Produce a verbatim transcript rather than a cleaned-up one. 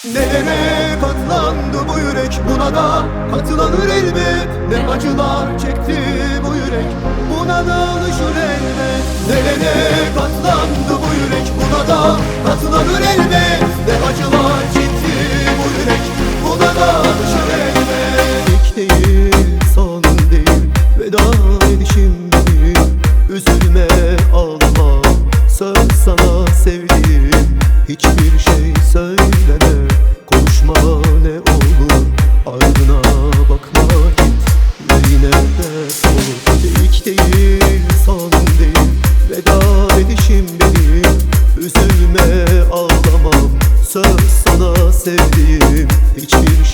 Nelere katlandı bu yürek, buna da katlanır elbet. Ne acılar çekti bu yürek, buna da alışır elbet. Nelere katlandı bu yürek, buna da katlanır elbet. Ne acılar çekti bu yürek, buna da alışır elbet. İlk değil, son değil, veda edişim benim. Üzülme, ağlama, söz sana sevdiğim. Hiçbir şey söyleme, konuşma ne olur, ardına bakma git, yüreğine dert olur. İlk değil, son değil, veda edişim benim. Üzülme, ağlamam, söz sana sevdiğim. Hiçbir